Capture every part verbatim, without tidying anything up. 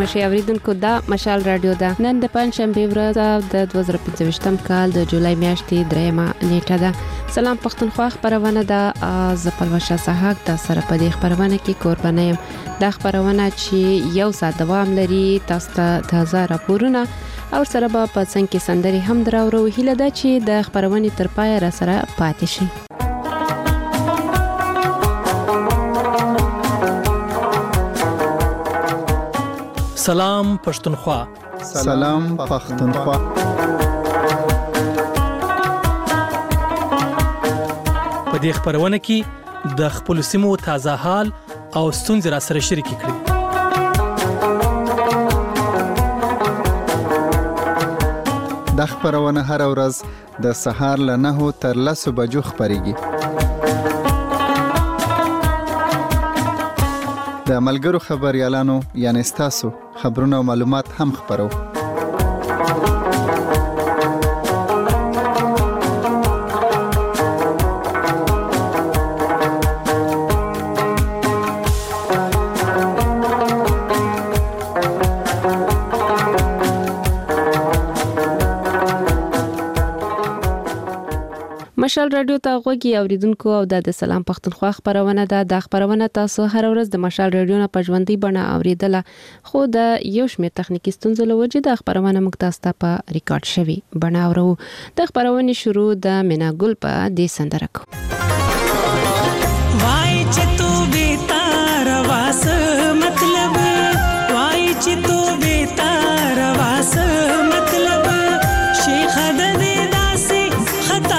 مشه اوریدونکو دا مشال رادیو ده. نن د پنځشنبه ورځ د دوه زره پنځه کال د جولای میاشتې دریمه نیټه ده. سلام پښتونخوا خبرونه ده ز پلوشه سحق د سره په دې خبرونه کې قربانه يم. دا خبرونه چې یو ساعت دوام لري، تاسو ته تازه راپورونه او سره به په څنګه کې سندري هم دراورو. هیله ده چې د خبرونه تر پای را سره پاتې شي. سلام پښتونخوا. سلام پښتونخوا. په دې خبرونه کې د خپل سیمو تازه حال او ستونزې را سره شریک کړئ. د خبرونه هر ورځ د سهار له نهو تر لسو بجو خبريږي. د ملګرو خبريالانو یعنی ستاسو خبرونه او معلومات هم خبرو. مشال رادیو ته غوږی اوریدونکو او د سلام پښتونخوا خبرونه ده. د خبرونه تاسو هر ورځ د مشال رادیو نه په ژوندۍ بڼه اوریدله، خو د یو شمېر تخنیکی ستونزو له وجې د خبرونه مکتاسته په ریکارډ شوی بڼه اورو. د خبرونه شروع د میناګل په دې سندره کو. وای چې تو بیتار واس مطلب، وای چې تو بیتار واس مطلب، شیخ د دې داسې خطا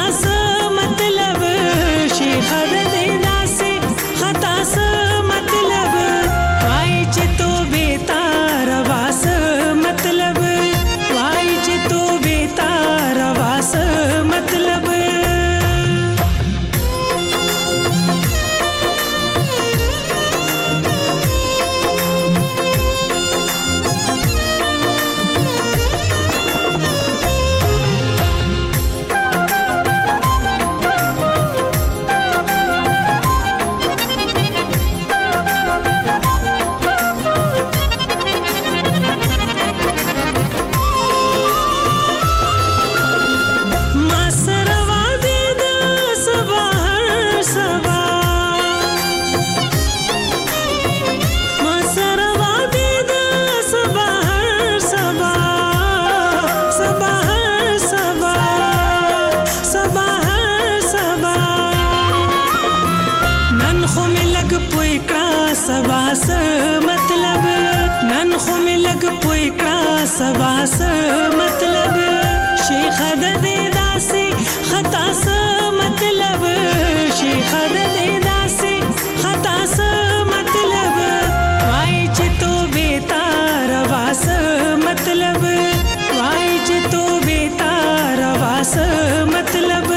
سباس مطلب، شیخ د دې داسې خطا س مطلب، شیخ د دې داسې خطا س مطلب، وای چې تو بیتار واس مطلب، وای چې تو بیتار واس مطلب.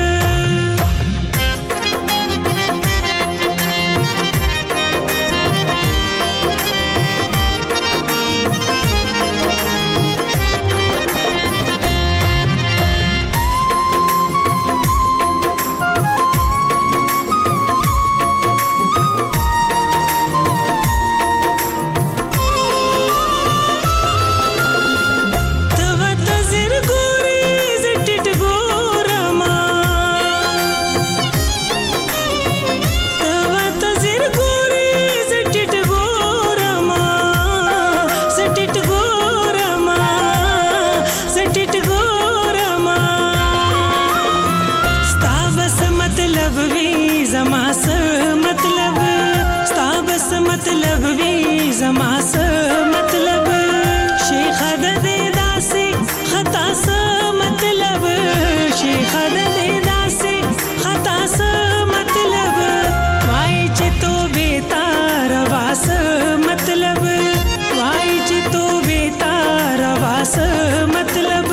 मतलब वी जमा स मतलब, शेख द दे दासी खता स मतलब, शेख द दे दासी खता स मतलब, वाई च तो बेतार वास मतलब, वाई च तो बेतार वास मतलब.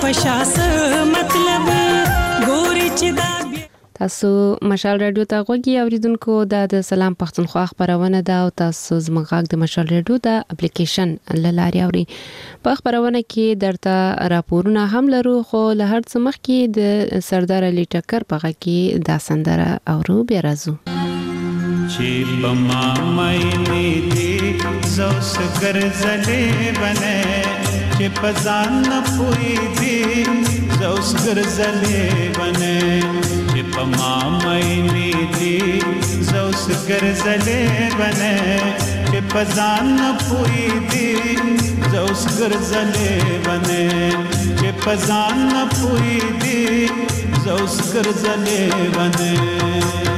فشا څه مطلب ګوري چې دا تاسو مشال رادیو ته غوږی اوریدونکو د سلام پښتونخوا خبرونه ده او تاسو زموږ د مشال رادیو د اپلیکیشن لاري اوري په خبرونه کې درته راپورونه هم لرو خو له هر څه مخکې د سردار علي ټکر په کې دا سندره اورو بیا راځو چې بما مې دې زوس ګرځلې بنه چې پزان نه پوي دې زوس ګرځلې بنه چې پما مې دې زوس ګرځلې بنه چې پزان نه پوي دې زوس ګرځلې بنه چې پزان نه پوي دې زوس ګرځلې بنه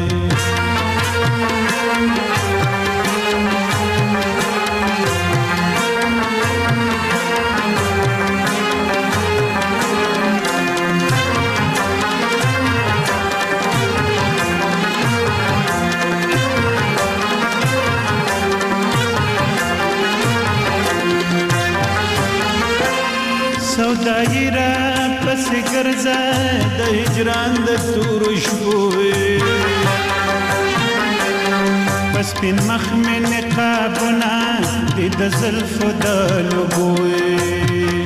سودایرا پس ګرځه د هجران د تور شپوي پس پین مخ مې نقابونه د زلف د لګوي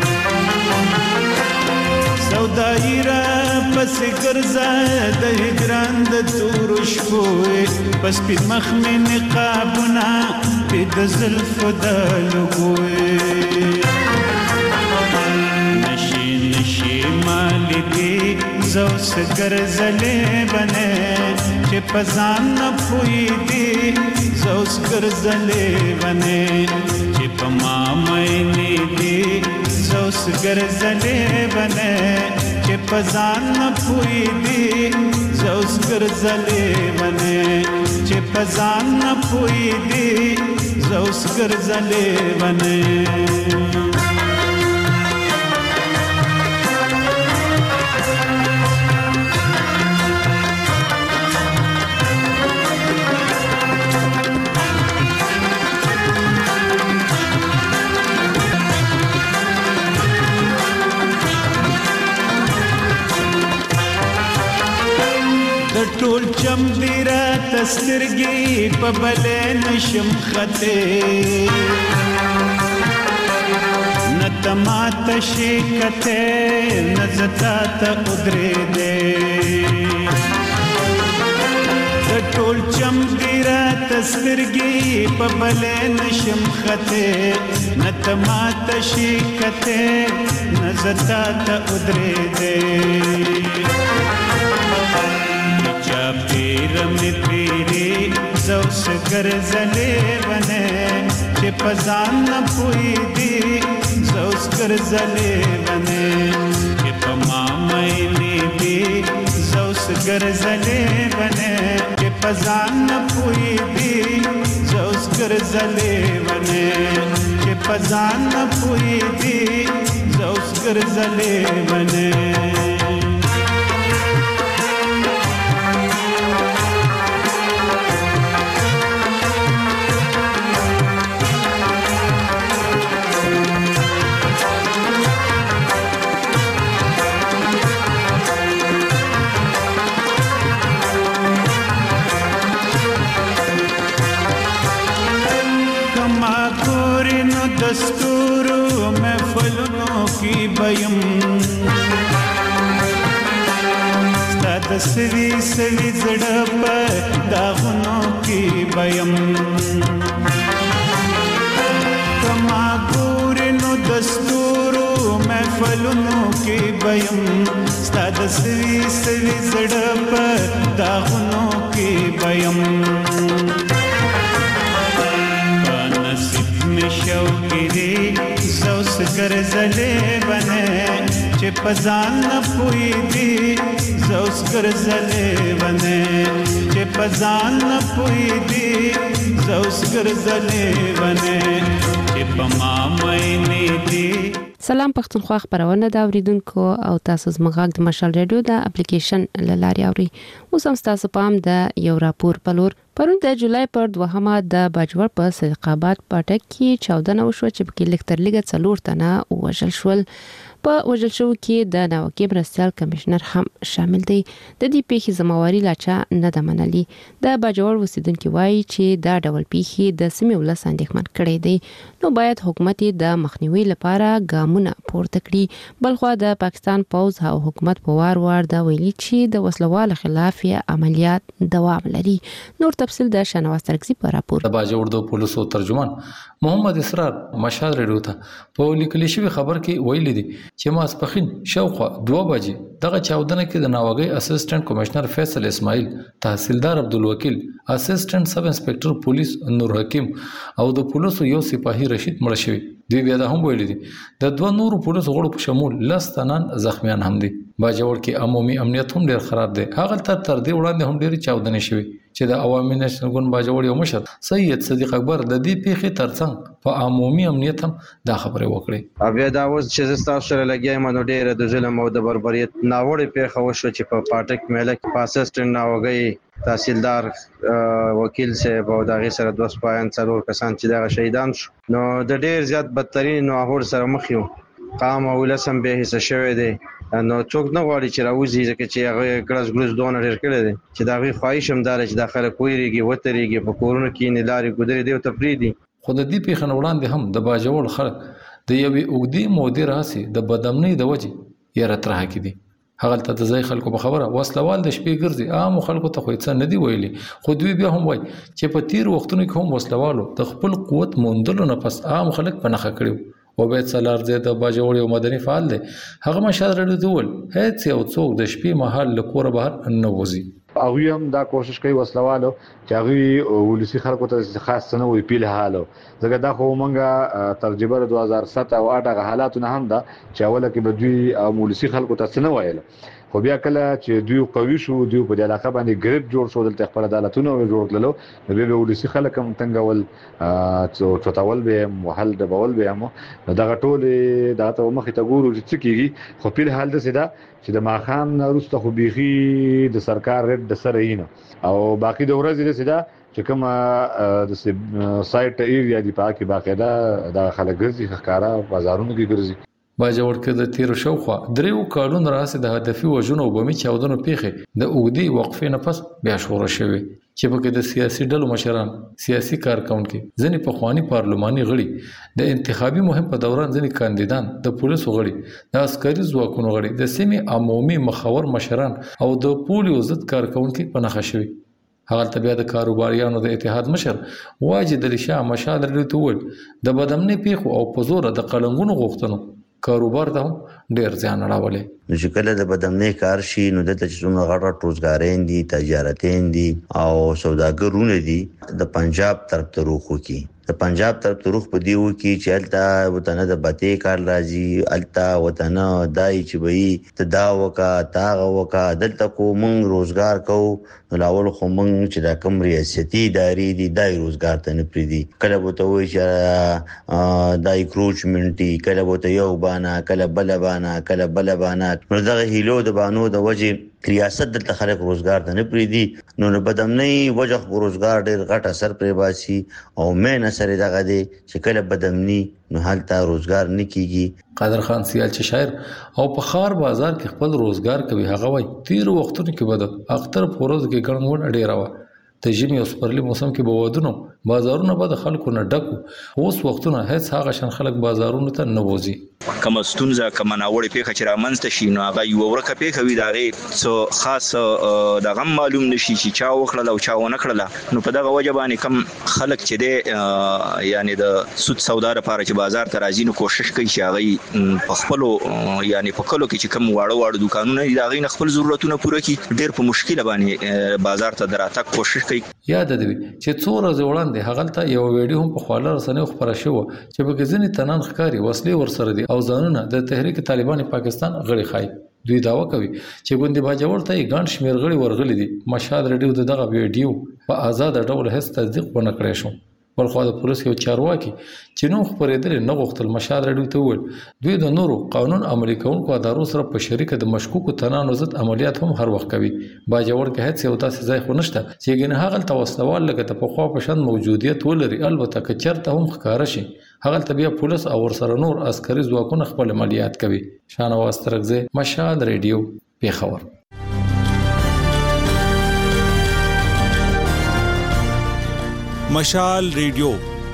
سودایرا پس ګرځه د هجران د تور شپوي پس پین مخ مې نقابونه د زلف د لګوي زوس ګرځلې بنه چې پزان نه پوي دي زوس ګرځلې بنه چې پما مې دي زوس ګرځلې بنه چې پزان نه پوي دي زوس ګرځلې بنه چې پزان نه پوي دي زوس ګرځلې بنه ټول چم دی را تسترګي په بلې نشم خته نتما تشي کته نزتا ته ادرې دې ټول چم دی را تسترګي په بلې نشم خته نتما تشي کته نزتا ته ادرې دې پیر می پیری زوس ګرځلې بنه چې پزان نه پوي دي زوس ګرځلې بنه چې پما مې دي زوس ګرځلې بنه چې پزان نه پوي دي زوس ګرځلې بنه چې پزان نه پوي دي زوس ګرځلې بنه دستورو محفلونو کی بیم ستا د سوي سوي زړه په داغونو کی بیم کما ګورنو دستورو محفلونو کی بیم ستا د سوي سوي زړه په داغونو کی بیم شوقي زوس ګرځلې بنه چې پزان نه پوي دي زوس ګرځلې بنه چې پزان نه پوي دي زوس ګرځلې بنه چې پما مې دي سلام پښتونخوا خبرونه دا اوریدونکو او تاسو زموږ د مشال رادیو د اپلیکیشن لاري اوري اوس هم تاسو پام د یو راپور پلور پرون د جولای پر دوهمه د باجوړ په صدقاباد پټک کې چاودنه وشو چې په کې لکتر لګه څلور تنه وژل شول. په وژل شو کې د ناوکي مرستيال کمشنر هم شامل دی. د دې پیښې ذمہواری لا چا نه د منلي. د باجوړ اوسیدونکو وایي چې دا ډول پیښې د سیمې ولس اندېښمن کړي دي، نو باید حکومت د مخنیوي لپاره ګامونه پورته کړي. بلخو د پاکستان پوز او حکومت په وار وار دا ویلي چې د وسلوال خلاف عملیات دوام لري. نور تفصیل د شنواز ترکزی په راپور. د باجوړ د پولیسو ترجمان محمد اسرار مشال ریډیو ته په لیکل شوی خبر کې ویلي دي چې ماسپخین شاوخوا دوه بجې دغه چاودنه کې د ناوګي اسسټنټ کمشنر فیصل اسماعیل، تحصیلدار عبدالوکیل، اسسټنټ سب انسپکټر پولیس نور حکیم او د پولیسو یو سپاهی رشید مړ شوی. دوی بیا د هم ویلي دي د دوه نورو پولیسو غړو په شمول لس تنان زخمیان هم دي. باجوړ کې عمومي امنیت هم ډیر خراب دی. هغه تر تر دې وړاندې هم ډیر چاودنې شوی چې د عوامي نېشنل ګوند باجوړ یو مشر سید صدیق اکبر د دې پیښې ترڅنګ په عمومي امنیت هم دا خبره وکړه. بیا دا اوس چې تاسو سره لګیایم نو ډیر د ظلم او د بربریت ناوړه پیښه وشو چې په پاټک میله کې پاسسټن ناوګي تحصیلدار وکیل صاحب او دغه سره دوه سپایان څلور کسان چې دغه شهیدان شو. نو د ډیر زیات بدترین نو هغه سره مخ یو قام او لسم به حصہ شوی دی. نو څوک نه غواړي چې راوځي ځکه چې هغه ګرز ګرز دونه ډیر کړی دی چې دا غي خواهش هم دار چې داخله کویریږي وتريږي په کورونو کې نه لاري ګذري دی او تفریدي. خو د دې پیښه وړاندې هم د باجوړ خلک د یوې اوږدې مودې راسي د بدامنۍ د وجې یاره ترها کې دي. هغه ته د ځای خلکو په خبره وسلوال د شپې ګرځي، عام خلکو ته خو څه نه دی ویلي، خو دوی بیا هم وایي چې په تیر وختونو کې هم وسلوالو د خپل قوت موندلو نه پس عام خلک په نخښه کړیو. وبید سالار زید باجوړ یو مدني فعال دی. هغه مشال رډو ډول هیڅ یو څوک د شپې مهال له کوره بهر نه وځي. هغه هم دا کوشش کوي وسلوالو چې هغه ولسی خلکو ته خاص نه وي پیله حالو ځکه دا خو مونږه ترجمه دوه هزار سات او اټه حالاتونه هم دا چې اوله کې بدوی ولسی خلکو ته نه وایل، خو بیا کله چې دوی قوي شو دوی په دې علاقه باندې ګریپ جوړ شو دلته خپل عدالتونه جوړ کړلو نو به ولسی خلک هم تنګول چې چوتاول به محل د بول به هم دغه ټول دا ته مخې ته ګورو چې کیږي. خو په حال د سیدا چې د ماخام وروسته خو بيخي د سرکار رد د سره یې نه او باقي د ورځې د سیدا چې کوم د سایت ایریا دی پاکي باقاعده د خلک ګرځي ښکارا بازارونو کې ګرځي. باجوړ کې د تیر شوخوا دریو کالونو راځي د هدفي وژنو وبمي چاودنو پیښه د اوګدي وقفې نه پس بیا شروع شوه چې په کې د سیاسي ډلو مشران، سیاسي کارکونکو، ځنی په خواني پارلماني غړي، د انتخابي مهم په دوران ځنی کاندیدان، د پولیسو غړي، د عسکري ځواکونو غړي، د سیمې عمومي مخاور مشران او د پولیو ضد کارکونکو په نخښه شوي. هغه ته بیا د کاروباریانو د اتحاد مشر واجد علي شاه مشال رډو ټول د بدامنۍ پیښو او په زور د قلنګونو غوښتنو کاروبار ته ډیر ځان اړولې. نو چې کله د بدامنۍ کار شي نو د تجربه غټ روزګارین دي، تجارتین دي او سوداګرونه دي د پنجاب طرف ته روخو کی د پنجاب طرف ته روخ په دیو کې چې التا وطن د بته کار راځي، التا وطن دای چې وي ته دا وکا تا وکا دلته کو مونږ روزګار کو نو لاول خو مونږ چې دا کوم ریاستي ادارې دي دای روزګار ته نه پریدي. کله وته وي چې دای کروچمنټي، کله وته یو بانا، کله بل بانا، کله بل بانا. نو دغه هیلو د بانو د وجه ریاست دلته خلک روزګار ته نه پریدي نو نه بدامنۍ وجه روزګار ډیر غټ اثر پرې باسي او مې نصر دغه دي چې کله بدامنۍ نو حالت روزګار نه کیږي. قادر خان سیال چې شاعر او په خار بازار کې خپل روزګار کوي هغه وای تیر وختونو کې بد اختر پروز کې ګڼون ډیر و د ژمي او سپرلي موسم کې بوادونو بازارونه به د خلکو نه ډکو. اوس وختونه هیڅ هغه شان خلک بازارونو ته نه وځي. کوم ستونزه کوم ناوړه پیښه چې رامنځته شي نو هغه یو ورکه پیښه وي دغه څو خاص دغه معلوم نشي چې چا وکړل او چا ونه کړل. نو په دغه وجه باندې کم خلک چې دی یعنی د سود سودا لپاره چې بازار ته راځي نو کوشش کوي چې هغه په خپل یعنی په کلو کې چې کم واړه واړه دکانونه دي هغه خپل ضرورتونه پوره کړي. ډیر په مشکل باندې بازار ته دراتک کوشش کوي. یاد دی چې څو ورځې وړاندې هغه ته یو ویډیو هم په خواله رسنیو خبره شو چې په ځینې تنان ښکاری وسلې ورسره دي او ځانونه د تحریک طالبان پاکستان غړي خای. دوی داوا کوي چې ګوندې باجوړ ته ګڼ شمیر غړي ورغلي دي. مشال رډیو دغه ویډیو په آزاد ډول هیڅ تصدیق ونه کړی شو. ولخوا د پولیس یو چارواکي چې نو خبرېدل نه غوښتل مشال راډیو ته وویل دوی د نورو قانون عملي کوونکو ادارو سره په شریکه د مشکوکو تنانو ضد عملیات هم هر وخت کوي باجوړ کې هیڅ یو تاسو ځای خو نشته چې ګنه هغه توسلوال لکه ته په خوا په شان موجودیت ولري البته که چرته هم ښکار شي هغه ته بیا پولیس او ورسره نور عسکري ځواکونه خپل عملیات کوي شانواز ترغزه مشال ریډیو پیښور مشال ریډیو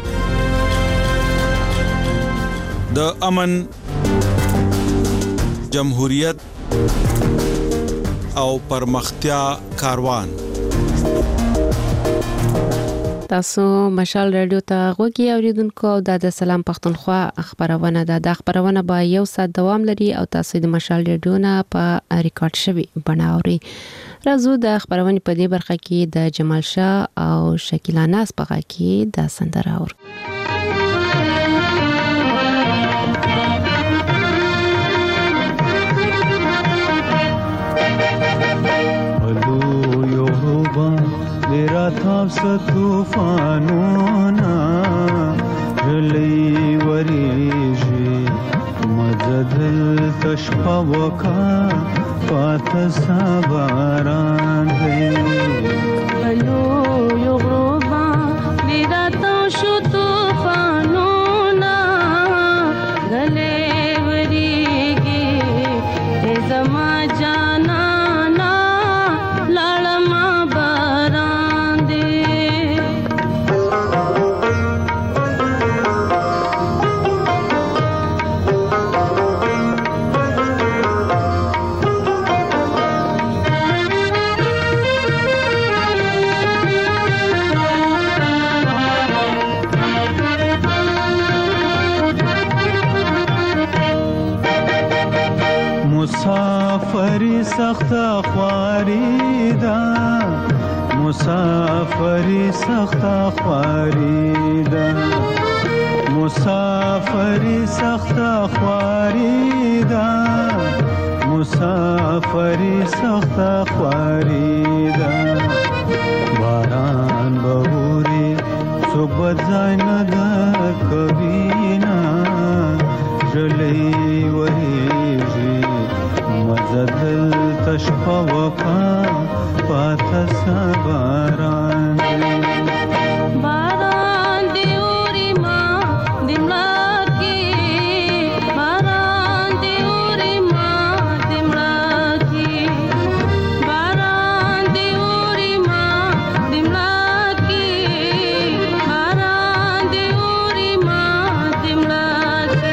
د امن جمهوریت او پرمختیا کاروان تاسو مشال رادیو ته غوږی اوریدونکو او د سلام پښتونخوا خبرونه ده د خبرونه با یو ساعت دوام لري او تاسو د مشال رادیو نه په ریکارډ شوی بناوري راځو د خبرونه په دې برخه کې د جمال شاه او شکیلا ناز په غا کې د سندره اور मेरा था तूफानोना जली वरीजी मजदल तशफा वका पात साबारान हेलो योगरोबा मेरा था तूफानोना गले वरीगे ए जमा जाना मुसाफरी सख्त ख्वारीदा मुसाफरी सख्त ख्वारीदा मुसाफरी सख्त ख्वारीदा मुसाफरी सख्त ख्वारीदा बारान बहुरी सुबह जान द कबीना जली वही मजदल तशफा वका पात साबारान बारान दियोरी माँ दिमला की बारान दियोरी माँ दिमला की बारान दियोरी माँ दिमला की बारान दियोरी माँ दिमला की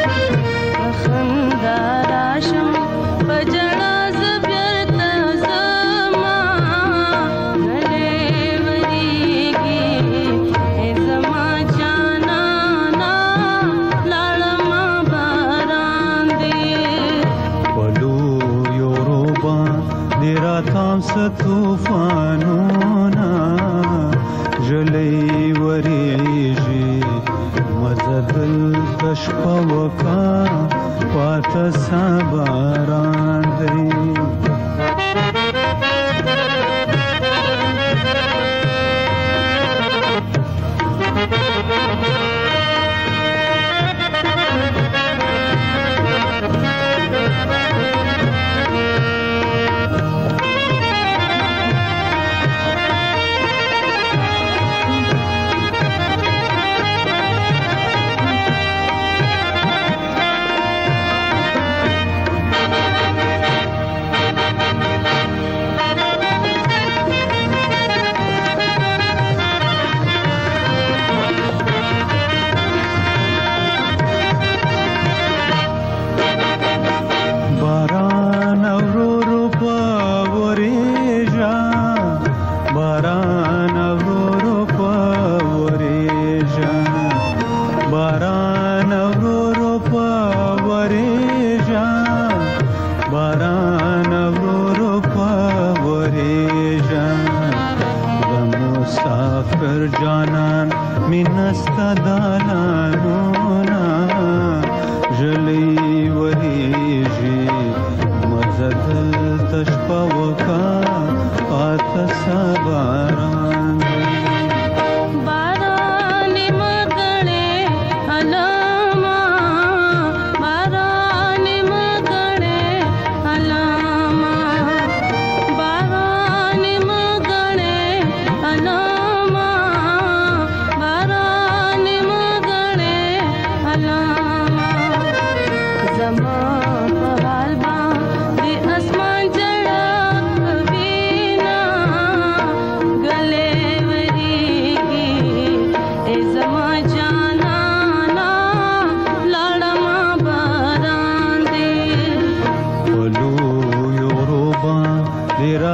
खंदारा शम बजड़ा ज़ब्यर्त ज़मा गले वरीगी ए ज़मा जाना ना लालमा बारान दे पलू योरोबा देरा तामस तूफानोना जले वरीजी मजदल कशफा वका पात साबारान दे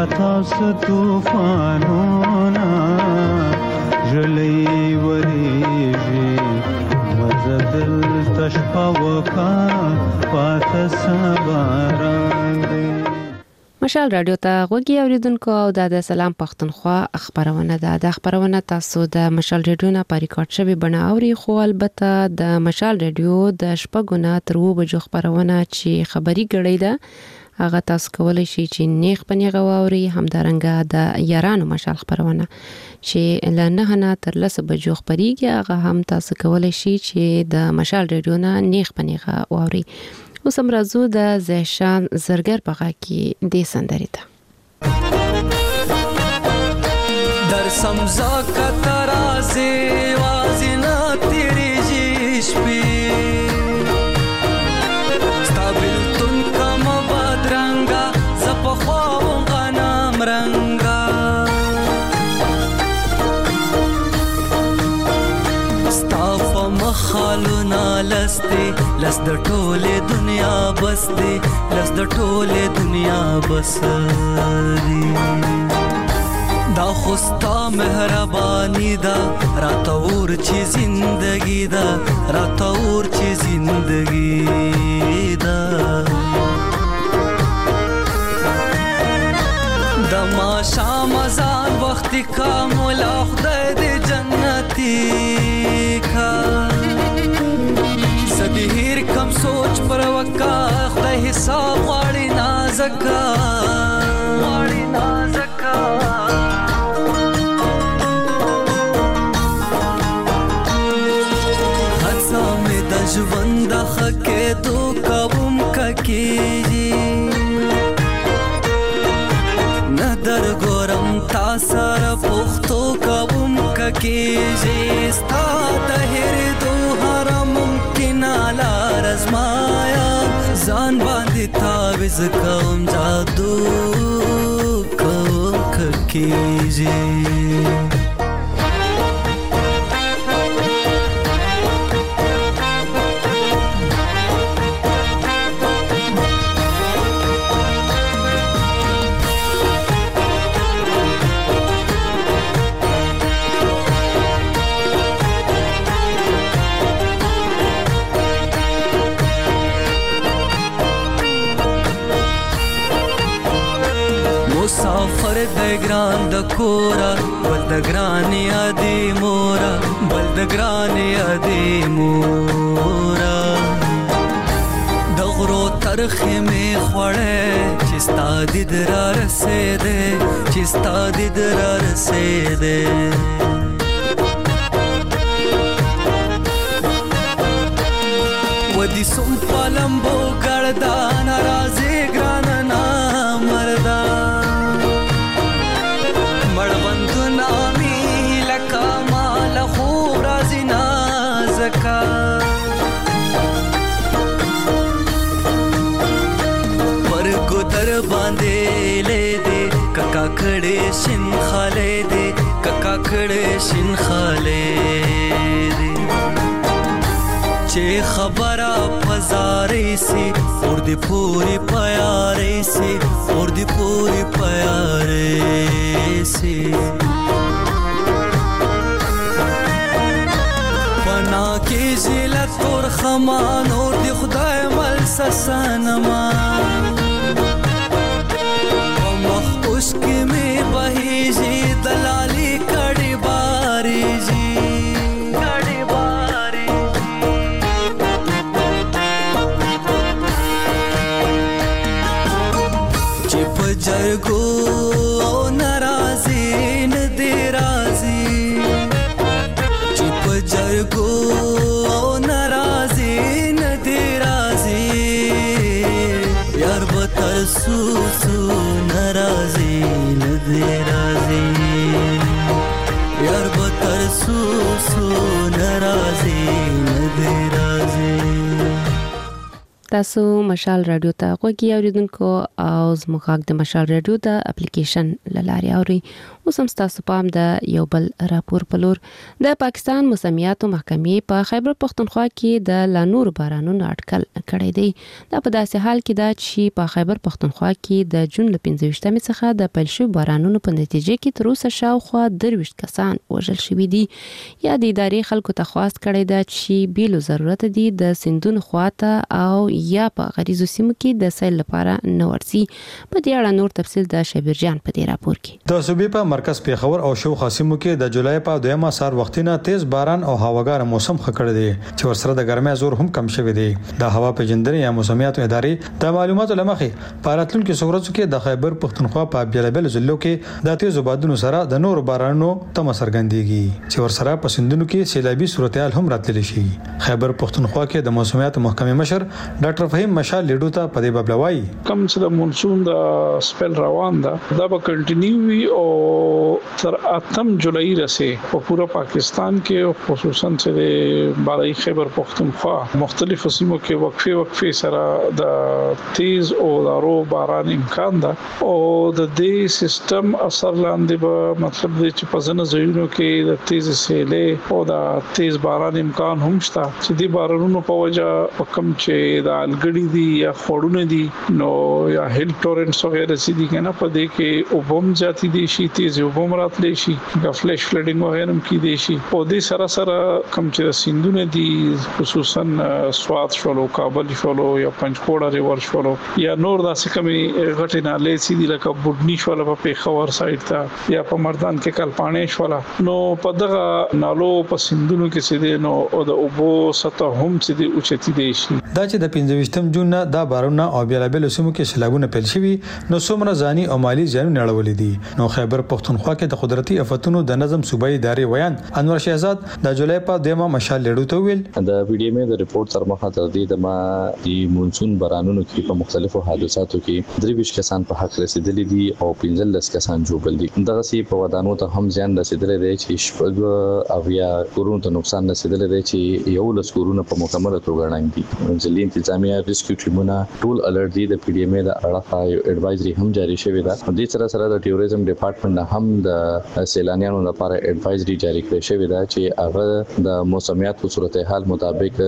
تاسو طوفانونه ژلې ورېږي مزدل تشپا وکا پات سباران دی. مشال رادیو ته غوږی اوریدونکو او د سلام پښتونخوا خبرونه ده. د خبرونه تاسو د مشال رادیو نه په ریکارډ شوی بڼه اوري، خو البته د مشال رادیو د شپږونه تر وو بجو خبرونه چې خبري غړي ده هغه تاسو کولای شئ چې نیخ پنیغه واوري، همدارنګه د یارانو مشال خبرونه چې لنه نه تر لس بجو خبريږي هغه هم تاسو کولای شئ چې د مشال رادیو نه نیخ پنیغه واوري. اوس هم راځو د زیشان زرګر په غا کې د سندرې ته. در سمزا کا ترازی وازینا تیری جیش پی ستابل تن کم بدرنگا زپخوام غنام رنگا ستاف مخالو نالستی لس د ټوله دنیا بس دی، لس د ټوله دنیا بس دی. دا خوستا مهربانی دا راتور چی زندگی دا راتور چی زندگی دا. دا ما شام ازان وقتی کا مولا خدای دی جنتی کا سدهیر کم سوچ پر وکا خدای حساب غاړي نازکا غاړي نازکا حسا می د ژوند خکه تو کوم ککیږي ندر ګورم تا سره پختو کوم ککیږي ستا د هر دو حرم کینالا رزمایا ځان باندې تعویز کوم جادو کوم ککیږي. مسافر د ګران د کورا بل د ګران یادې مورا بل د ګران یادې مورا د غرو ترخې مې خوړې چې ستا دید را رسېدې چې ستا دید را رسېدې. ودی سم پلمبو ګړدان راځي ګران نا مردا مړوند نامي لکه مال خو راځي نازکا ورګو در باندې لې دې ککا کړې شین خاله دې ککا کړې شین خاله دې چې خبره پزارې سي اور دی پوری پیارې سي اور دی پوری پیارې سي پنا کې زلت اور خمان اور دی خدای مل سسنما مخ اوس کې مې بهيږي دلالي کړي باري جي کړي باري چې په جرګو او ناراضي ندي راضي چې په جرګو او ناراضي ندي راضي یار به تر سو سو ناراضي ندي راضي یار به تر سو سو ناراضي ندي راضي. تاسو مشال رادیو ته غوږی اوریدونکو او زموږ د مشال رادیو د اپلیکیشن لاري اوري. اوس هم تاسو پام د یو بل راپور په لور د پاکستان موسمیاتو محکمې په خیبر پختونخوا کې د لانور بارانونو اټکل کړی دی. دا په داسې حال کې دا چې په خیبر پختونخوا کې د جون له پنځه ویشتمې څخه د پیل شویو بارانونو په نتیجه کې تر اوسه شاوخوا درویشت کسان وژل شوي دي. یا د ادارې خلکو ته خواست کړی ده چې بیلو ضرورت دي د سیندونو خواته او یا په غریزو سیمو کې د سیل لپاره نه ورځي. په دې اړه نور تفصیل د شبیر جان په دې راپور کې. د صوبې په مرکز پیښور او شاوخوا سیمو کې د جولای په دویمه سهار وختینه تیز باران او هواګار موسم خکړ دی چې ورسره د ګرمۍ زور هم کم شوی دی. د هوا پیژندنې یا موسمیاتو ادارې د معلوماتو لمخې په راتلونکو څو ورځو کې د خیبر پختونخوا په بیلابل ضلعو کې د تیزو بادونو سره د نور بارانونو تم سرګندېږي چې ورسره په سیندونو کې سیلابي صورتحال هم راتللی شي. خیبر پختونخوا کې د موسمیاتو محکمې مشر ډاکټر فهیم مشال لیډو ته په دې باب لوي کم چې د مونسون د سپیل روان ده دا به کنټینیو وي او تر اتم جولای رسې په پورا پاکستان کې خصوصا چې د بالای خیبر پختونخوا مختلفو سیمو کې وقفه وقفه سره د تیز او دارو باران امکان ده او د دې سیستم اثر لاندې به مطلب دی چې په ځنه ځایونو کې د تیز سیلې او د تیز باران امکان هم شته چې د بارانونو په وجه کم چې د الګړي دي یا خړونه دي نو یا هیل ټورنټس وغیرہ سي دي کنه په دې کې وبم ذاتی دي شي تیز وبم راتلی شي د فلش فلډینګ وغیرہ هم کې دي شي او د سره سره کم چې سیندونه دي خصوصا سوات شولو کابل شولو یا پنځپوړه ریور شولو یا نور داسې کمی غټې نالې سي دي لکه بوډنی شولو په پیښور سایډ ته یا په مردان کې کلپانې شولو نو په دغه نالو په سیندونو کې سي دي نو او د اوبو سطح هم سي دي اوچتي دي شي. دا چې د پنځه ویشتم جون نه دا بارونه او بیلابل سیمو کې سیلابونه پیل شوي نو څومره ځاني او مالی زیانونه اړولې دي. نو خیبر پختونخوا کې د قدرتي آفتونو د نظم صوبایي ادارې ویان انور شهزاد د جولای په دیمه مشال لیډو ته ویل د وی ډی ام د ریپورت سره مخه تر دې د ما د مونسون بارانونو کې په مختلفو حادثاتو کې درویش کسان په حق رسیدلې دي او پنځلس کسان جوړل دي. دغه سي په ودانو ته هم ځان رسیدلې دي چې شپږ او یا کورونو ته نقصان رسیدلې دي چې یو لس کورونه په مکمله توګه ړنګ دي. ځلې انتظامیه ریسکیو ټیمونه ټول الرټ دي. د پی ډی ام د اړه یو اډوایزري هم جاری شوې ده. د سره سره د ټوریزم ډپارټمنټ هم د سیلانیانو لپاره اډوایزري جاری کړې شوې ده چې هغه د موسمیاتو صورتحال مطابق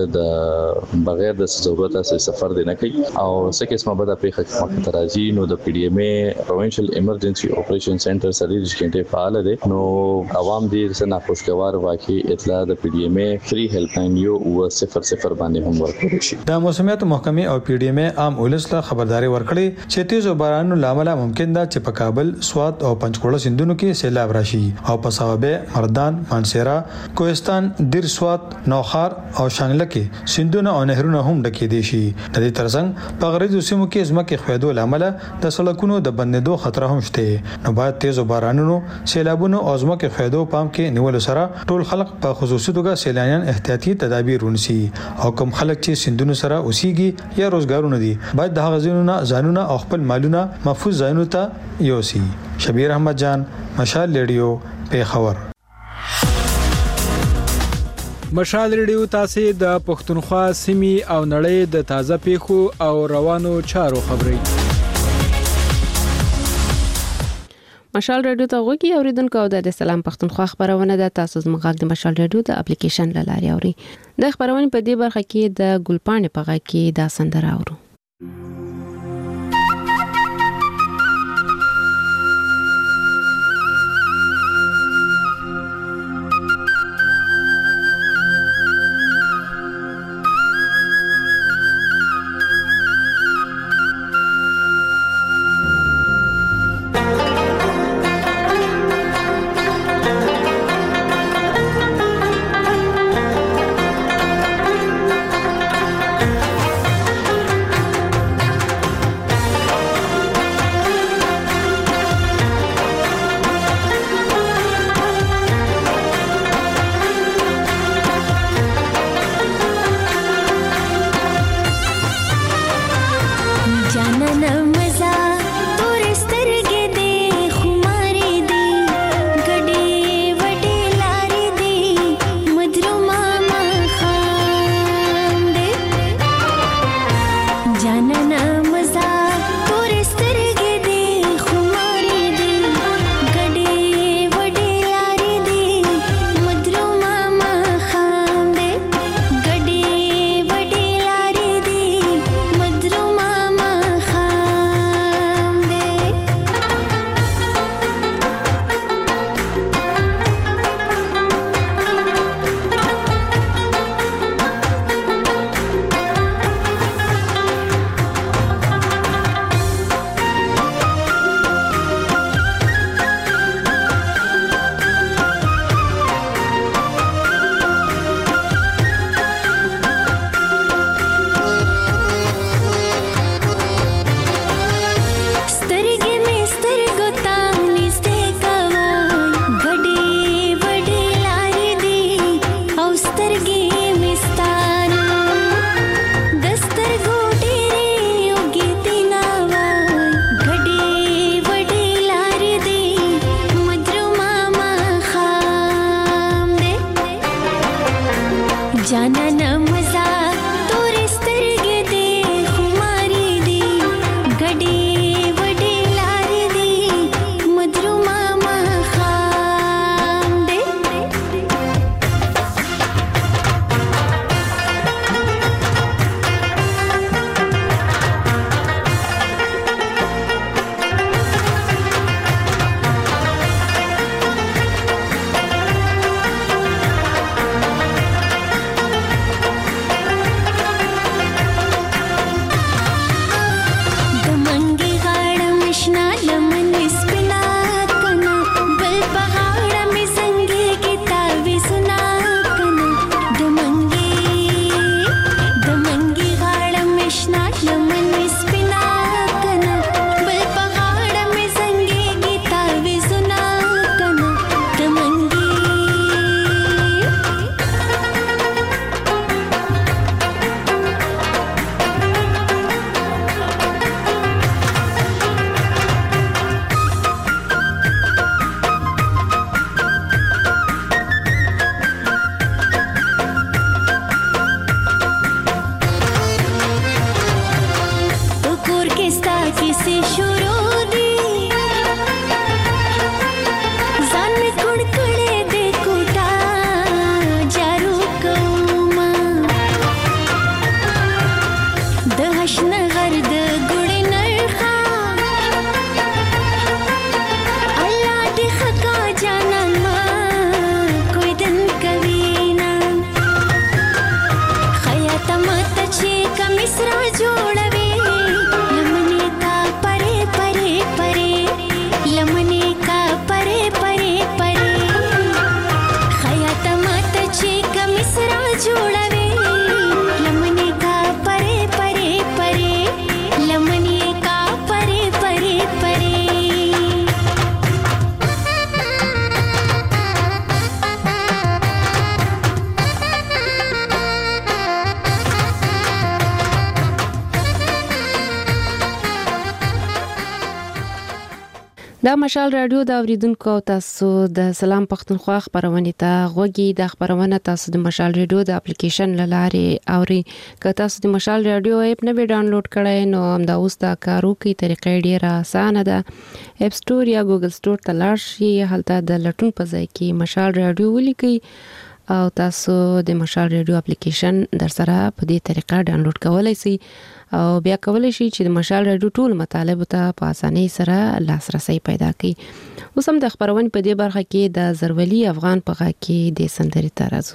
د بغیر د ضرورت اساس سفر دی نه کوي او څه قسمه به د پیښه مخ ته راځي نو د پی ډی ام پروینشل ایمرجنسي اپریشن سنټر سره د شینټه فعال دي. نو عوام دې سره ناخوشګوار واقعي اطلاع د پی ډی ام فری هیلپ لاین یو او صفر صفر باندې هم ورکړي شي. د موسمیاتو محکمې او پی ډی ام عام ولس له خبرداري ورکړي چې تیزو بارانونو لامل ممکن ده چې په کابل، سوات او پنځکوړه سیندونو کې سیلاب راشي او په صوابه، مردان، مانسیرا، کوهستان، دیر سوات، نوخار او شانګله کې سیندونه او نهرونه هم ډکې دي شي. د دې ترڅنګ په غریزو سیمو کې ځمکې خویدو لامل د سړکونو د بندیدو خطر هم شته. نو باید تیزو بارانونو، سیلابونو او ځمکې خویدو پام کې نیول سره ټول خلک په خصوصي توګه سیلانیان احتیاطي تدابیر ونیسي او کوم خلک چې سیندونو سره اوسېږي یا روزګارونه دي باید د هغه ځایونو ځانونه او خپل مالونه محفوظ ځایونو ته یوسي. شبیر احمد جان، مشال ریډیو، پیښور. مشال ریډیو تاسو د پښتونخوا سیمې او نړۍ د تازه پیښو او روانو چارو خبري مشال ریډیو ته وګورئ اوریدونکو او د سلام پښتونخوا خبرونه د تاسو زموږ د مشال ریډیو د اپلیکیشن لاري اوري. د خبرونه په دې برخه کې د ګلپانې په غږ کې دا سندره اورو. मजा तोरे स्तरगे दे खुमारी दे गडे آشنا لمن می سپینا کنا بل پغاړه می زنګيږي تعویذونه کنا تمنګي किसी शुरू दी जान में कुड़कुड़े दे कुटा जारू कौमा दहशन गर्द गुड़ी नरखा अल्लाह दी खका जाना मा कोई दिन कवीना खयाता मत ची का मिसरा जोड़वे लमने का परे परे परे खयात मत ची का मिसरा जोड़वे लमने का परे परे परे लमने का परे परे परे دا مشال رادیو دا اوریدونکو تاسو د سلام پښتونخوا خبرونه ته غوږی د خبرونه تاسو د مشال رادیو د اپلیکیشن لاره اوري که تاسو د مشال رادیو اپ نه وی ډاونلوډ کړئ نو هم دا اوس دا کارو کی طریقې ډیره اسانه ده اپ سٹور یا ګوګل سٹور ته لاړ شئ هلته د لټون په ځای کې مشال رادیو ولیکئ او تاسو د مشال رادیو اپلیکیشن در سره په دې طریقه ډاونلوډ کولای شئ او بیا کولای شي چې د مشال رادیو ټول مطالب ته په اسانۍ سره لاسرسي پیدا کړي. اوس هم د خبرونه په دې برخه کې د زرولي افغان په غا کې د سندري ترازو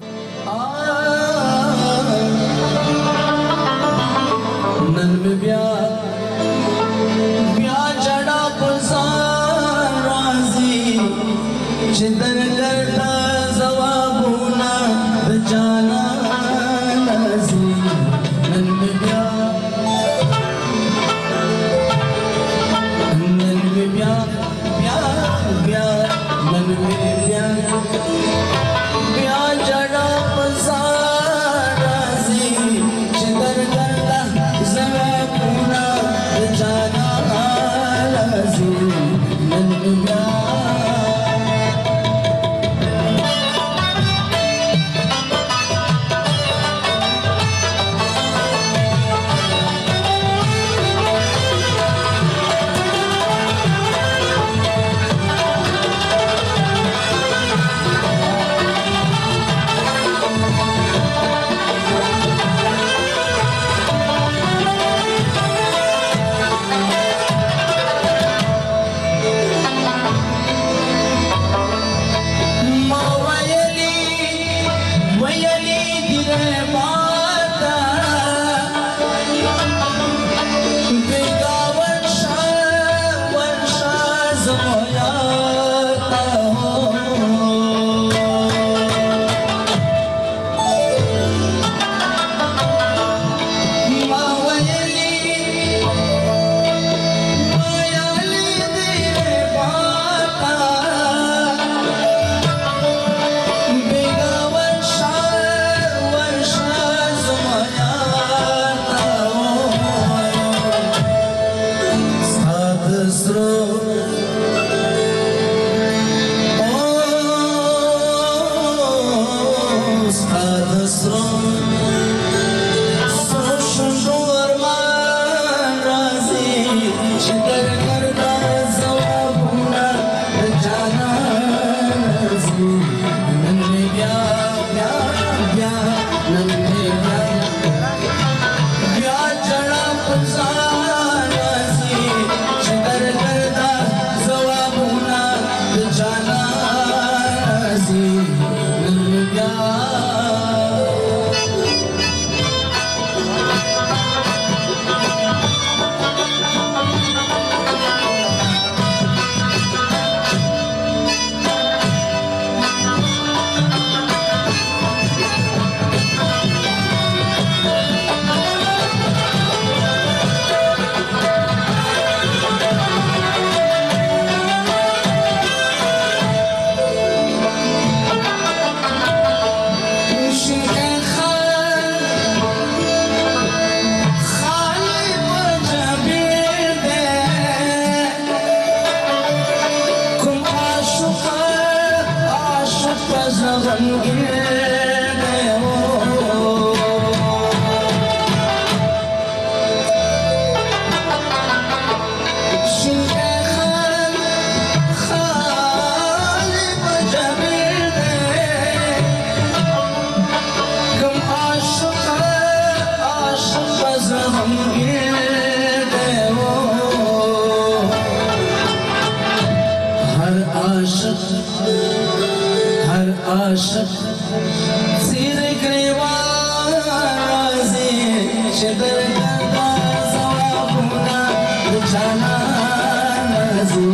نن بیا بیا جڑا پسار رازي چې درګړ زوابونه د جانا لازي نن بیا عاشق سیر گریوان رازی چې درګردا ځوابونه د جانان رازي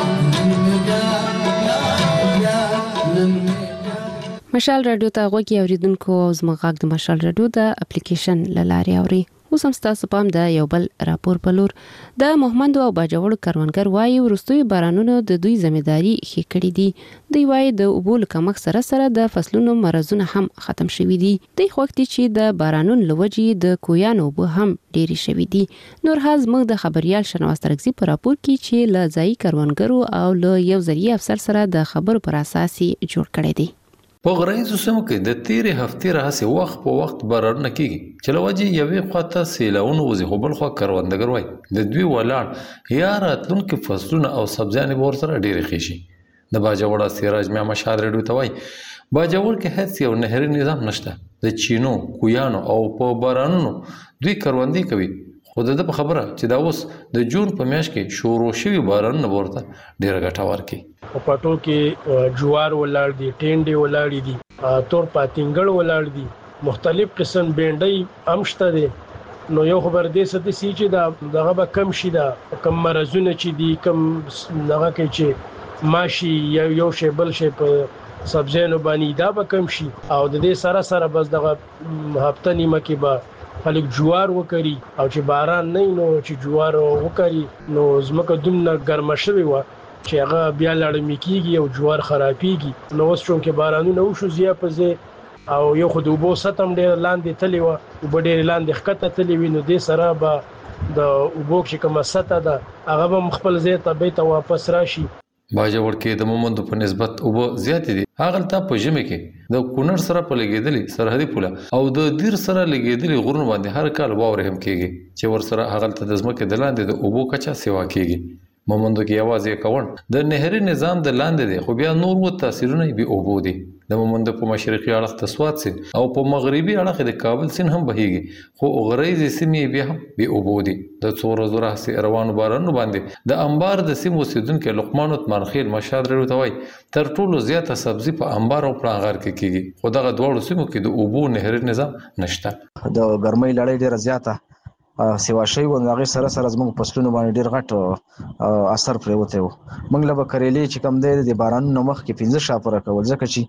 مشال رادیو ته غوږی اوریدونکو او زما غږ د مشال رادیو د اپلیکیشن لاري اوري. اوس هم تاسو پام د یو بل راپور بلور د محمد او باجوړ کروندګر وایي ورستوي بارانونو د دوی ځمېداري خې کړې دي. دوی وایي د اوبو کمښت سره سره د فصلونو مرزونه هم ختم شوي دي. دوی خوښتي چې د بارانونو لوجي د کویانو اوبه هم ډېری شوي دي. نور هاز موږ د خبريال شنواز ترغزي په راپور کې چې ل ځای کروندګرو او له یو ځای افسر سره د خبرو پر اساس جوړ کړي دي. په غرایزو سیمو کې د تیرې هفتې راهیسې وخت په وخت بارانونه کېږي چې له وجې یوې خواته سیلاونه وځي خو بل خوا کروندګر وایي د دوی ولاړ یا راتلونکي فصلونه او سبزیانې به ورسره ډېرې ښې شي. د باجوړ سراج میا مشال رډیو ته وایي باجوړ کې هیڅ یو نهري نظام نشته. د چینو کویانو او په بارانونو دوی کروندې کوي خو د په خبره چې دا اوس د جون په میاشت کې شروع شوي بارانونه ورته ډېره ګټه ورکړي. په پټو کې جوار ولاړ دي، ټینډې ولاړ دي، تور پاتینګړ ولاړ دي، مختلف قسم بینډۍ هم شته دي. نو یو خبر دې څه دي چې دا دغه به کم شي، دا کم مرزونه چې دي کم دغه کې چې ماشي یا یو شی بل شی په سبزیانو باندې دا به کم شي. او د دې سره سره بس دغه هفته نیمه کې به خلک جوار وکړي او چې باران نه نو چې جوار وکړي نو زمکه دومره ګرمه شوی و چې هغه بیا لړمې کیږي او جوار خرابېږي. نو اوس چون کې بارانونه وشو زیات پځه او یو خو د اوبو سطح ډېر لاندې تللی و او ډېر لاندې ښکته تللی وي نو دې سره به د اوبو چې کومه سطح ده هغه به خپل ځای ته بیرته واپس راشي. باجوړ کې د مومندو په نسبت اوبه زیاتې دي. هغه ته په ژمي کې د کونړ سره په لګېدلې سرحدي پوله او د دیر سره لګېدلې غرونو باندې هر کال واورې هم کېږي چې ورسره هغه ته د ځمکې د لاندې د اوبو کچا سیوا کېږي. مومندو کې یوازې کون د نهري نظام د لاندې دی خو بیا نور و تاثیرونه به اوبو دي. د مومندو په مشرقي اړخ ته سوات سیند او په مغربي اړخ د کابل سیند هم بهيږي خو غرایزي سیمې بیا هم به اوبو دي. د څو ورځو راهیسې روانو بارانونو باندې د انبار د سیمو اوسیدونکو لقمان عثمانخیل مشال رډیو ته وایي تر ټولو زیاته سبزي په انبار او پړانغار کې کېږي خو دغه دواړو سیمو کې د اوبو نهري نظام نشته. د ګرمۍ لړۍ ډیره زیاته سیوا شوی و هغه سره سره زموږ فصلونو باندې ډیر غټ اثر پرې وته و. موږ له بکرېلې چې کم دی د بارانونو مخ کې پنځه شاپره کول ځکه چې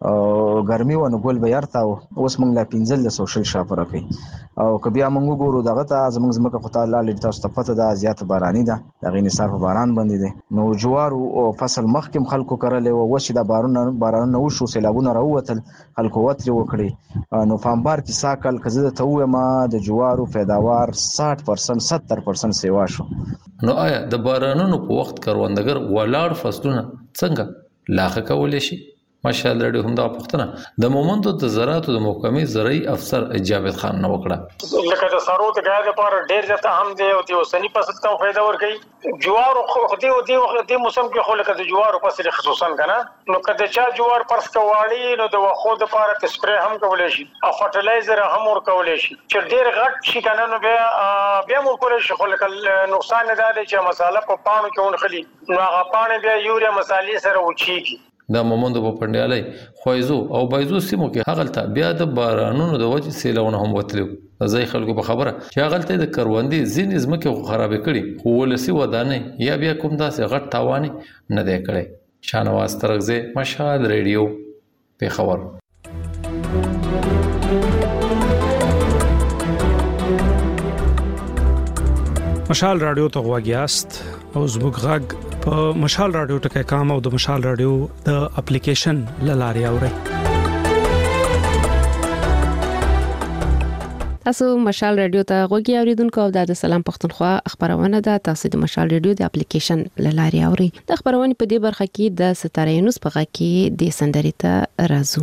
ګرمي و نو ګول به یارته اوس موږ لا پنځل د سوشل شاپره کوي او که بیا موږ ګورو دغه ته زموږ زمکه خو تعالی لري تاسو ته پته ده زیات باراني ده دغه نصاب باران باندې دي. نو جوار او فصل مخکم خلکو کړل او وشي د بارانونو بارانونو وشو سیلابونه راوتل خلکو وتر وکړي. نو فامبار کې ساکل کزه ته و ما د جوارو پیداوار ساठ پرسنټ ستر پرسنټ سیوا شو. نو آیا د بارانونو په وخت کروندګر ولاړ فصلونه څنګه لاخه کولای شي؟ مشال رډیو هم دا پوښتنه د مومندو د زراعتو د محکمې زرعي افسر جاوید خان نو وکړه. لکه د سارو د غاړې لپاره ډېر ځته هم دی او د اوسنی فصل ته فائدہ ورکړي. جوار خو دې او دې موسم کې خو لکه د جوار فصل خصوصا کنه نو کله چې جوار پرس کوالي نو د وخو د لپاره سپری هم کولای شي او فرټیلایزر هم ور کولای شي چې ډېر غټ شي کنه نو بیا بیا مو کولای شي خو لکه نقصان نه دی چې مساله په پانو کې ونخلي نو هغه پانه بیا یوریا مسالې سره وچیږي. د مومندو په پندیالي خوایزو او بایزو سیمو کې هغلته بیا د بارانونو د وجې سیلونه هم وتلو. ځای خلکو په خبره چې هغلته د کروندې ځینې ځمکې خراب کړي خو ولسی ودانې یا بیا کوم داسې غټ تاوانې نه دی کړی. شانواز ترغزي مشال رادیو پیښور. مشال رادیو ته غواګیاست او زموږ غږ په مشال رادیو ټکی کام او د مشال رادیو د اپلیکیشن لاري اوري. تاسو مشال رادیو ته غوږی اوریدونکو او د سلام پښتونخوا خبرونه ده. تاسو د مشال رادیو د اپلیکیشن لاري اوري. د خبرونه په دې برخه کې د ستاره یونس په غږ کې د سندرې ته راځو.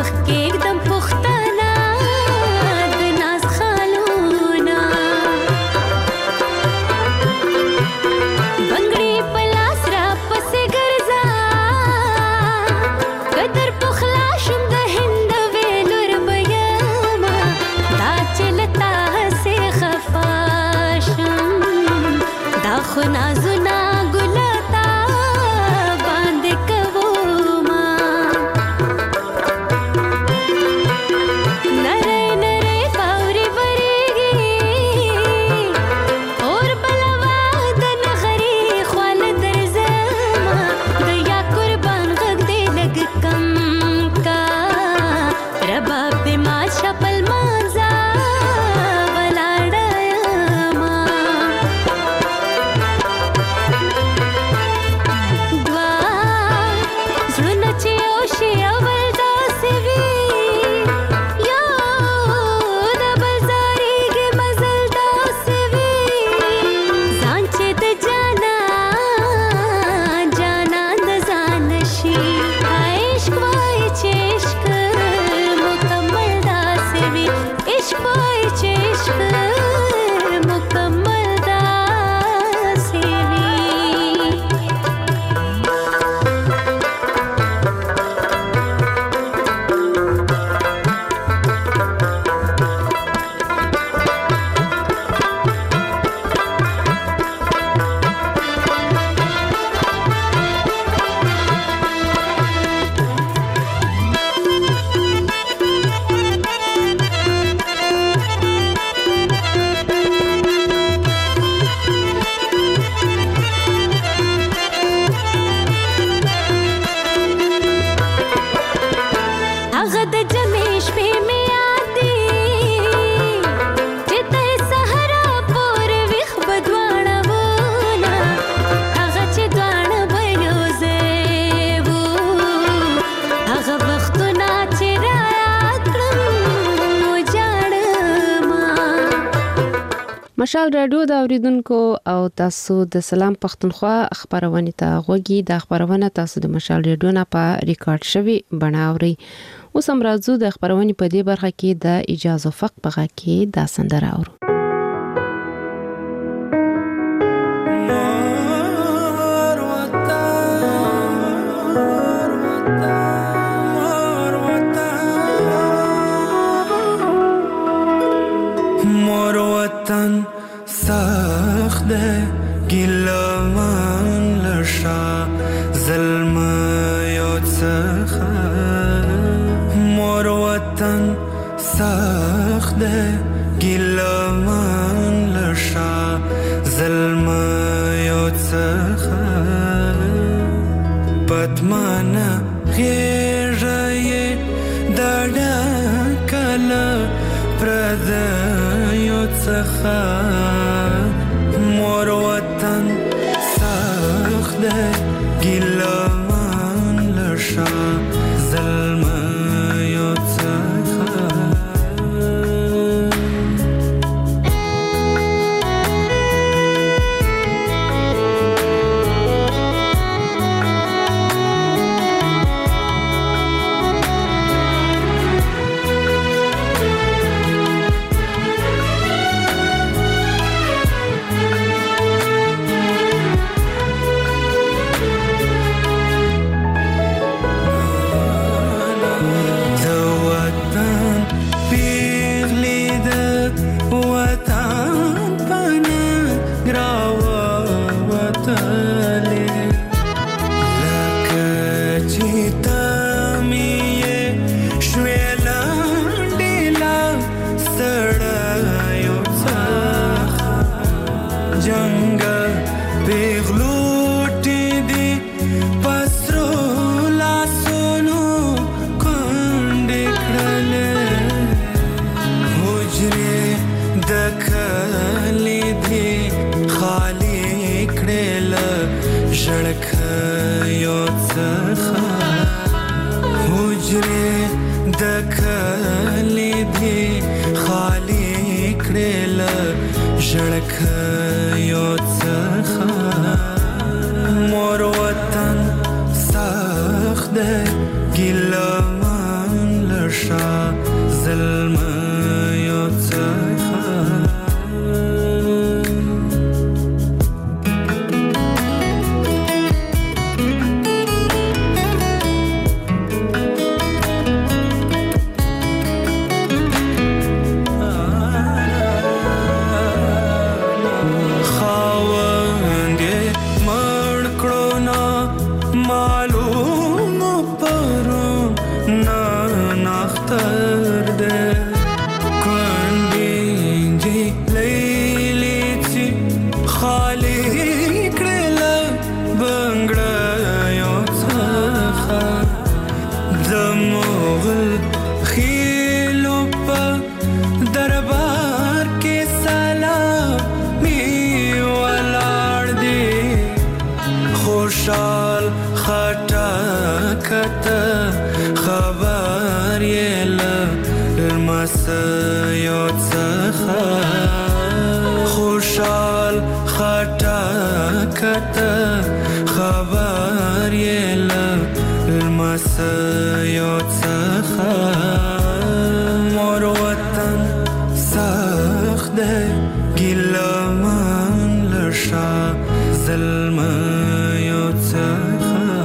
مشال رادیو د اوریدونکو او تاسو د سلام پښتونخوا خبرونه ته غوږی د خبرونه تاسو د مشال رادیو نه په ریکارډ شوی بناوري اوس هم راځو د خبرونه په دې برخه کې د اجازه فق په کې د سندره اورو. سخت گیلمان لشا ظلم یاد سخت مور وطن سخت گیلمان لشا ظلم یاد سخت پتمان غیره دادا کلا پرد یاد سخت مور وطن سخت گیلمان لشا ظلم یاد لشا زلميو څخه خبر یل المسیو څخه مور وطن سخت ګلمان لشا زلمیو څخه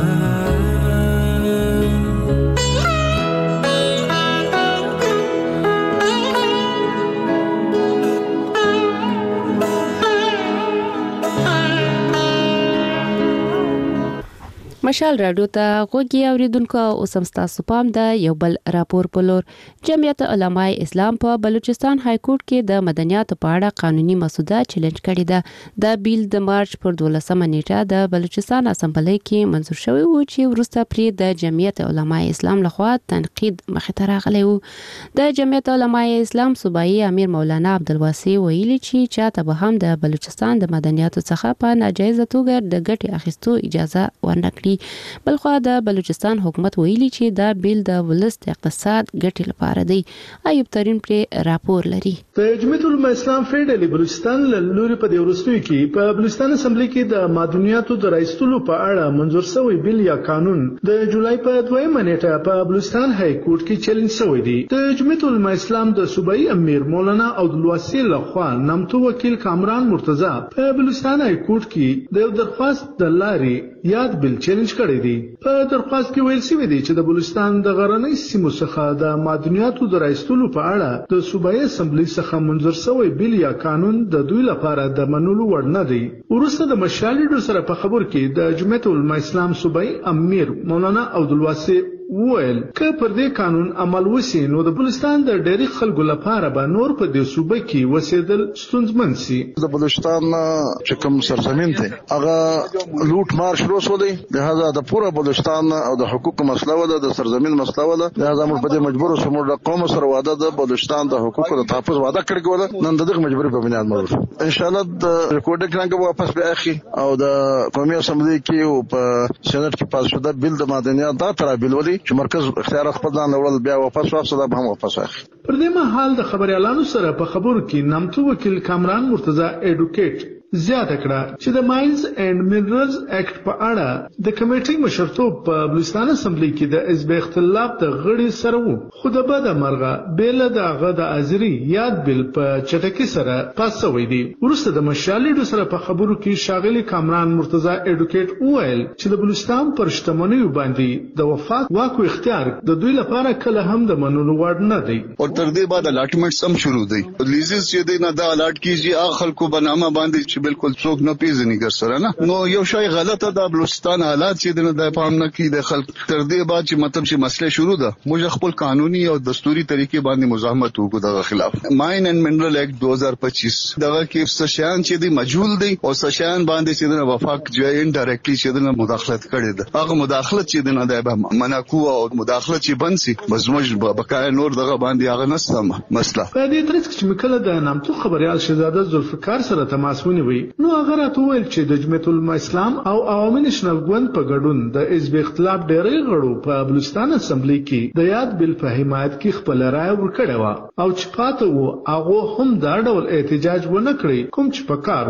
مشال رادیو ته غوږی اوریدونکو اوس هم تاسو پام د یو بل راپور په لور جمعیت علماء اسلام په بلوچستان های کورټ کې د مدنیاتو په اړه قانوني مسوده چیلنج کړې ده د بیل د مارچ پر دولسمه نیټه د بلوچستان اسمبلی کې منظور شوی و چې وروسته پرې د جمعیت علماء اسلام لخوا تنقید مخې ته راغلی و د جمعیت علماء اسلام صوبایي امیر مولانا عبدالواسع ویلي چې چاته به هم د بلوچستان د مدنیاتو څخه په ناجایزه توګه د ګټې اخیستو اجازه ورنکړي بلخو د بلوچستان حکومت ویلي چې دا بیل د ولست اقتصاد ګټې لپاره دی ایوب ترين پر راپور لري د جمعیت علماء اسلام فیډرالي بلوچستان لوري په دیورستوي کې په بلوچستان اسمبلی کې د مدنیاتو د رئیسولو په اړه منظور شوی بیل یا قانون د جولای په دویمه نیټه په بلوچستان های کورټ کې چیلنج شوی دی د جمعیت علماء اسلام د صوبایي امیر مولانا عبدالواسع لخوا نمتو وکیل کامران مرتضی په بلوچستان های کورټ کې د درخواست د لاري یاد بیل چیلنج کړی دی په درخواست کې ویل شوی دی چې د بلوچستان د غرنۍ سیمو څخه د مدنیاتو د رئیسولو په اړه د صوبایي اسمبلی څخه منظور شوی بیل یا قانون د دوی لپاره د منلو وړ نه دی ورسته د مشالډو سره په خبر کې د جمعیت علماء اسلام صوبایي امیر مولانا عبدالواسع ویل که پر دې قانون عمل وشي نو د بلوچستان د ډېری خلکو لپاره به نور په دې صوبه کې وسیدل ستونزمن شي د بلوچستان چې کوم سرزمین دی هغه لوټ مار شروع شو دی لہذا د پوره بلوچستان او د حقوق مسله ولا د سرزمین مسله ولا لہذا موږ په دې مجبور شو موږ د قوم سره وعده د بلوچستان د حقوقو د تحفظ وعده کړی ولا نن دغه مجبوري په بنیاد موږ ان شاء الله د ریکورډینګ څنګه واپس به اخی او د قومي اسمبلی کې او په سېنات کې پاس شوه بیل د مدنیات دا تر بیل ولي چې مرکز اختیار خپل ځان وړل بیا واپس واپس دا هم واپس اخی پر دې مهال د خبري اعلانو سره په خبرو کې نامتو وکیل کامران مرتضی ایډوکیټ زیاته کړه چې د ماینز اینڈ منرلز اکټ په اړه د کمیټې مشرتوب په بلوچستان اسمبلی کې د حزب اختلاف د غړي سره وو خو د بده مرغه بیل د هغه د ازري یاد بیل په چټکی سره پاس شوی دی ورسته د مشالډو سره په خبرو کې شاغلي کامران مرتضی ایډوکیټ ویل چې د بلوچستان پر شتمنیو باندې د وفات واکو اختیار د دوی لپاره کله هم د منلو وړ نه دی او تر دې بعد الاټمنټ سم شروع دی لیزز چې دی نه دا الاټ کیږي هغه خلکو بنامه باندې بالکل څوک نه پیژني ګرسره نه نو یو شای غلطه ده بلوچستان حالات چې د پام نه کی د خلک تر دې بعد چې مطلب چې مسله شروع ده موږ خپل قانوني او دستوري طریقې باندې مزاحمت وکړو دغه خلاف ماین اینڈ منرل ایکټ دو هزار پچیس دغه کې سشان چې دی مجهول دی او سشان باندې چې د وفاق جوای انډایرکټلی چې د مداخلت کړي ده هغه مداخلت چې د نه ده مناکو او مداخلت چې بنسي بس موږ بقای نور دغه باندې هغه نستم مسله په دې ترڅ کې مکله د نامتو خبريال شهزاده ذوالفقار سره تماس ونیوي نو هغه راته ویل چې د جمعیت علماء اسلام او عوامي نېشنل ګوند په ګډون د حزب اختلاف ډېری غړو په بلوچستان اسمبلی کې د یاد بیل په حمایت کې خپل رائے ورکړې و او چې پاته وو هغه هم دا ډول احتجاج ونه کړی کوم چې په کار وو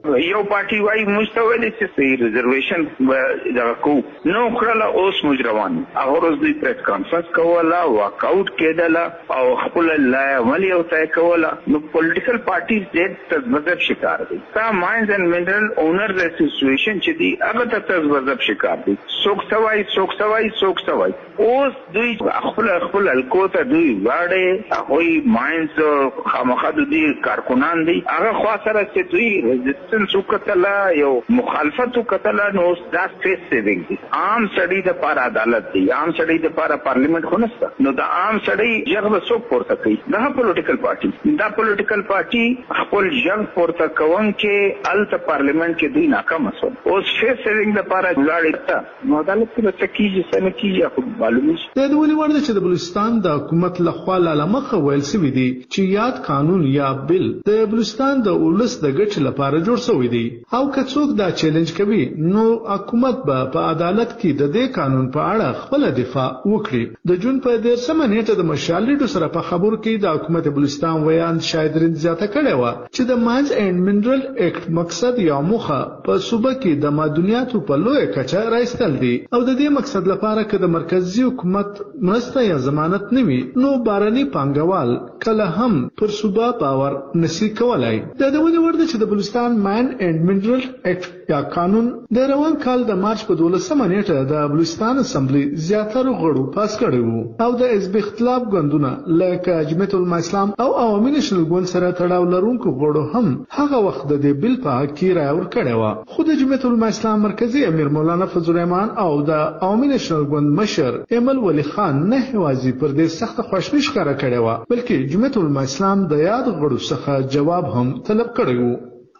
یو پارټي وايي مستویل چې ریزرویشن دا کو نو کړل اوس مجروان هغه ورځ دوی پریس کانفرنس کوله واک اوټ کېدله او خپل لا عملی او ځای کوله نو پولیټیکل پارټیز دې تزبذب شکار دي تا ماینز اینڈ منرل اونر اسوسییشن چې دی هغه ته تزبذب شکار دي څوک سوای څوک سوای څوک سوای اوس دوی خپل خپل الکوته دوی واړې هغه ماینز خامخا دوی کارکونان دي هغه خوا سره چې دوی ریزिस्टेंस وکړه یو مخالفت وکړه نو دا فیس سیوینګ دي عام سړی د پاره عدالت دی عام سړی د پاره پارلیمنت خو نشته نو دا عام سړی یغه څوک پورته کوي دا پولیټیکل پارټي دا پولیټیکل پارټي خپل جنگ پورته کوون کې الته پارلیمنت کې دوی ناکام شول اوس فیس سیوینګ د پاره لاړې تا نو عدالت کې څه کیږي څه نه کیږي خو معلومه شي د ولې ورته چې د بلوچستان د حکومت لخوا لامخه ویل شوی دی چې یاد قانون یا بل د بلوچستان د ولس د ګټ لپاره جوړ شوی دی او که څوک دا چیلنج کوي نو حکومت به په عدالت کې د دې قانون په اړه خپل دفاع وکړي د جون په ډیر سم نیټه د مشال لیډو سره په خبرو کې د حکومت بلوچستان ویان شاید رین زیاته کړي و چې د ماینز اینڈ منرل اکټ مقصد یا موخه په صوبه کې د معدنیاتو په لوی کچه راځتل دي او د دې مقصد لپاره چې د مرکزی حکومت مرسته یا ضمانت نوي نو بارني پانګوال کله هم پر صوبه باور نشي کولای د دې ورته چې د بلوچستان ماین اینڈ منرل اکټ یا قانون د روان کال د مارچ په دولسمه نیټه د بلوچستان اسمبلی زیاتره غړو پاس کړی وو او د حزب اختلاف ګوندونه لکه جمعیت العلماء اسلام او عوامي نېشنل ګوند سره تړاو لرونکو غړو هم هغه وخت د دې بل په حق کې راي ورکړی و خو د جمعیت العلماء اسلام مرکزی امیر مولانا فضل الرحمن او د عوامي نېشنل ګوند مشر ایمل ولی خان نه هوازي پر دې سخت خوشبین ښکاره کړی و بلکې جمعیت العلماء اسلام د یاد غړو څخه جواب هم طلب کړی و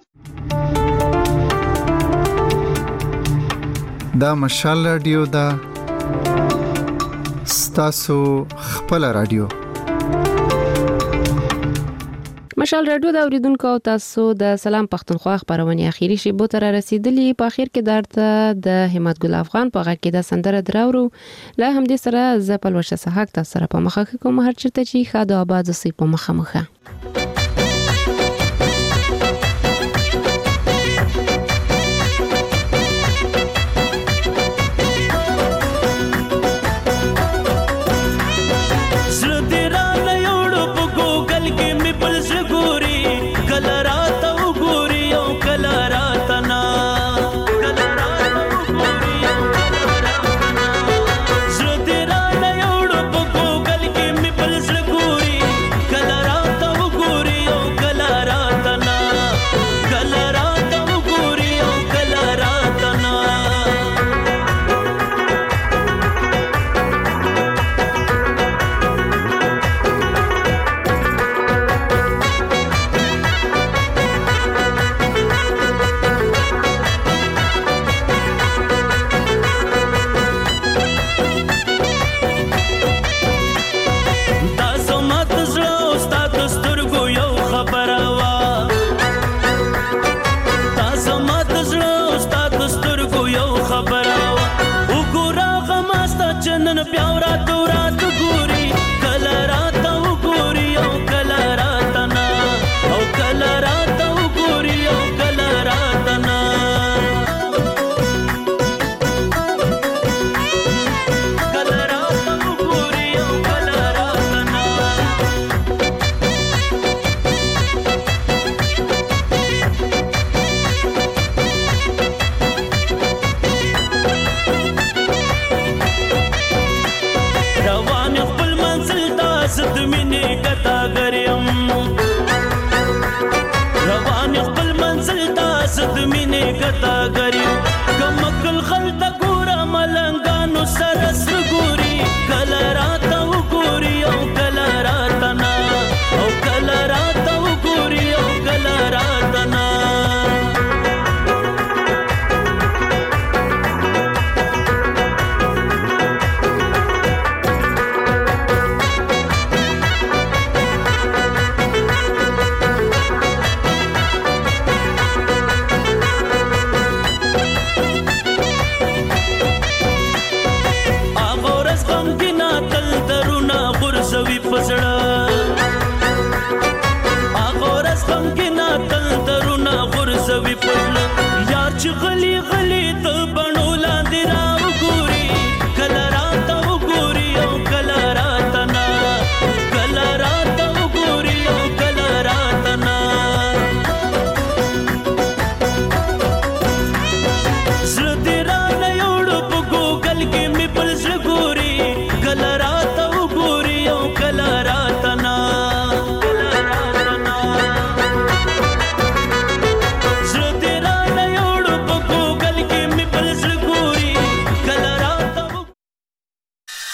دا مشال رادیو دا ستاسو خپل رادیو مشال رادیو دا اوریدونکو تاسو د سلام پښتونخوا خبرونه اخیری شی بو تر رسیدلی په اخر کې درته د همت ګل افغان په غږ کې د سندره دراورو لا هم دې سره زپل وشه صحاک تاسو سره په مخه کوم هر چرته چې خاده آباد سي په مخه مخه غم کې ناتل درونه غرزوي پسړه